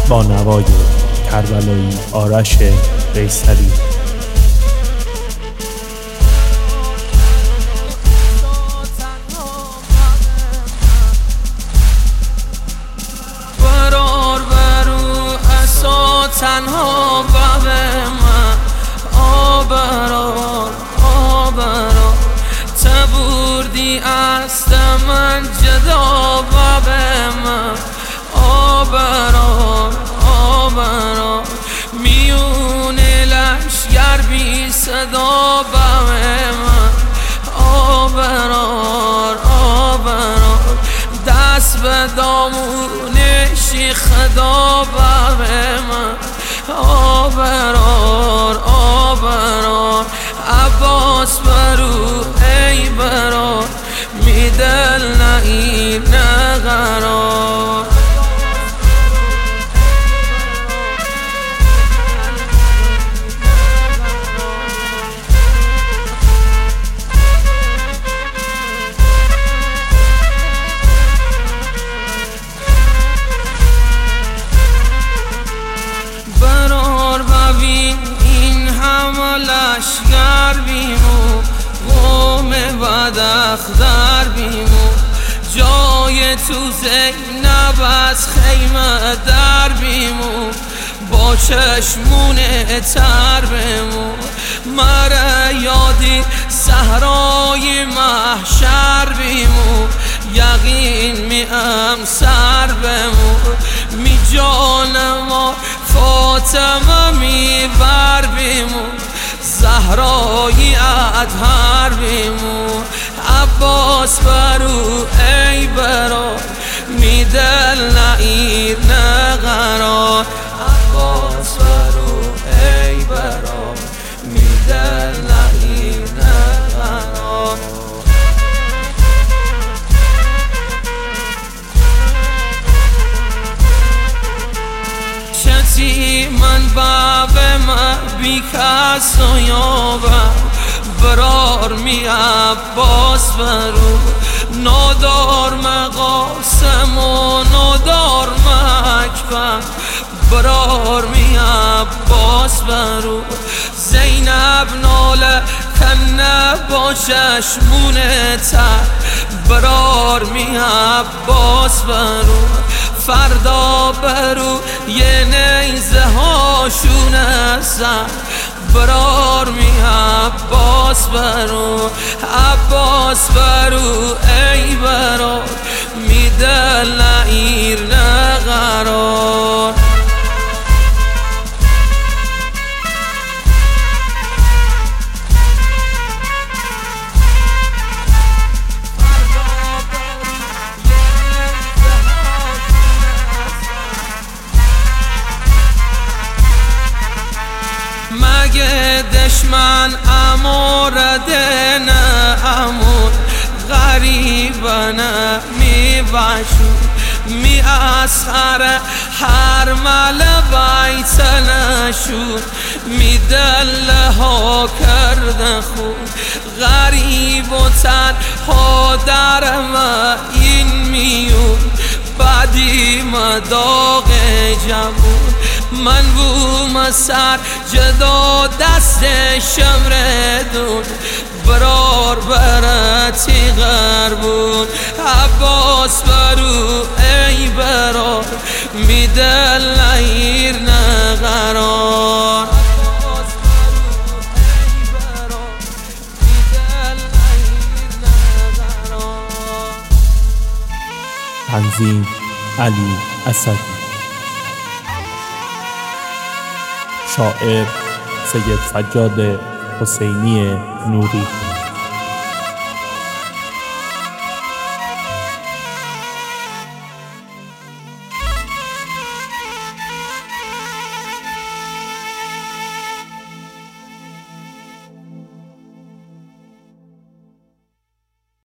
با نوای کربلایی آرش قیصری. تنها باب من آبرار تبوردی است من جدا باب من آبرار میون لشگر بی صدا باب من آبرار دست به دامون شیخ خدا باب من آبرار عباس برو ای برار می دل نگیر نه قرار لشگر بیمو قوم بداختر بیمو جای تو زینب از خیمه در بیمو با چشمون تر بمو مره یادی صحرای محشر بیمو یقین میم سر بمو می جانم فاطمه می بر بیمو زهرایی اطهر بیمو عباس برو ای برار می دل نگیر نه قرار عباس برو ای برار می دل نگیر نه قرار من باب ما بی کس و یابم برار می عباس برو نادار مقاسم و نادار مکبر برار می عباس برو زینب ناله کنه با چشمون تر برار می عباس برو فردا برو یه نیزه هاشونه سر برار می عباس برو عباس برو ای برار می دل نگیر نه قرار مگه دشمن امورده نه امور غریبانه می باشو می اسخر هر مل بیت نشون می دل ها کرده خون غریب و تنها در ما این میون بعدی مداغ جمون من بوم سر جدا دست شمردون برار برتی غربون عباس برو ای برار می دل نگیر نه قرار تنظیم علی اسدی. شاعر سید سجاد حسینی نوری.